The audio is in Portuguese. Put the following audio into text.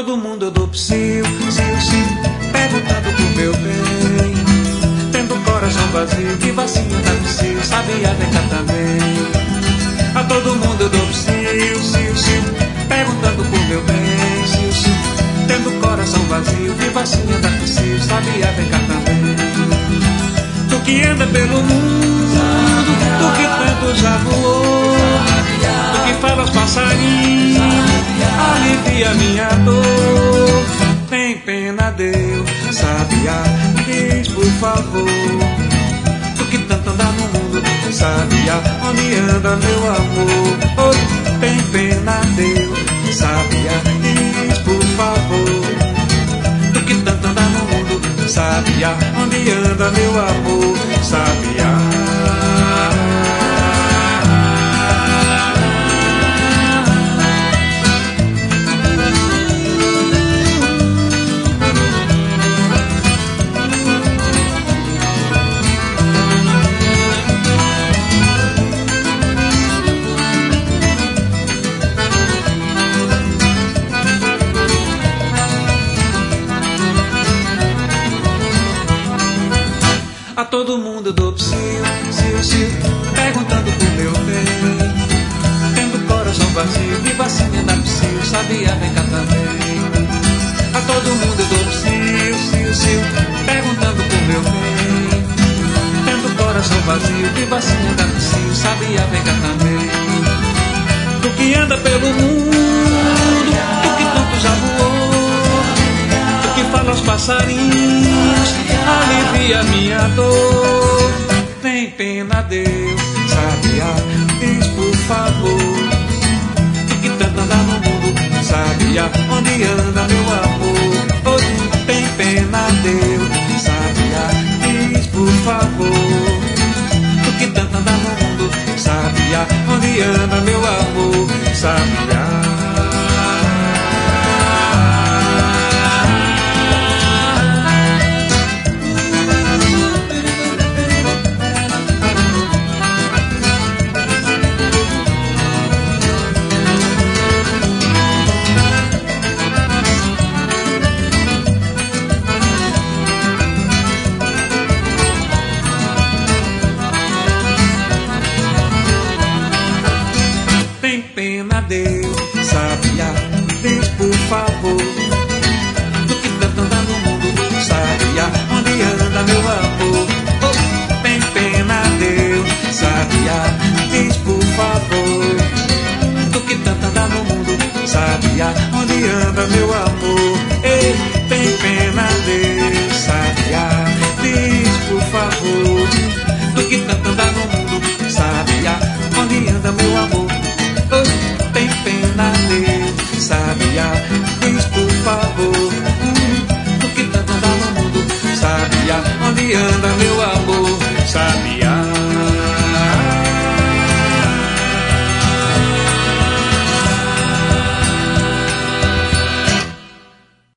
todo mundo eu dou psiu, perguntando pro meu bem. Tendo coração vazio, que vacina da psiu, sabia vem cá também. A todo mundo eu dou psiu, perguntando pro meu bem. Tendo coração vazio, que vacina da psiu, sabia vem cá também. Tu que anda pelo mundo, tu que tanto já voou, tu que fala aos passarinhos, alivia minha dor. Tem pena, Deus, sabia, diz por favor. Tu que tanto anda no mundo, sabia, onde anda meu amor. Oh, tem pena, Deus, sabia, diz por favor. Tu que tanto anda no mundo, sabia, onde anda meu amor, sabia. A todo mundo eu dou psiu, perguntando pro meu bem. Tendo coração vazio, que vacina da psiu, sabia vem cá também. A todo mundo eu dou psiu, perguntando pro meu bem. Tendo coração vazio, que vacina da psiu, sabia vem cá também. Tu que anda pelo mundo, tu que tanto já voou, tu que fala aos passarinhos, alivia minha dor. Tem pena, Deus, sabia, diz por favor. Tu que tanto anda no mundo, sabia, onde anda meu amor.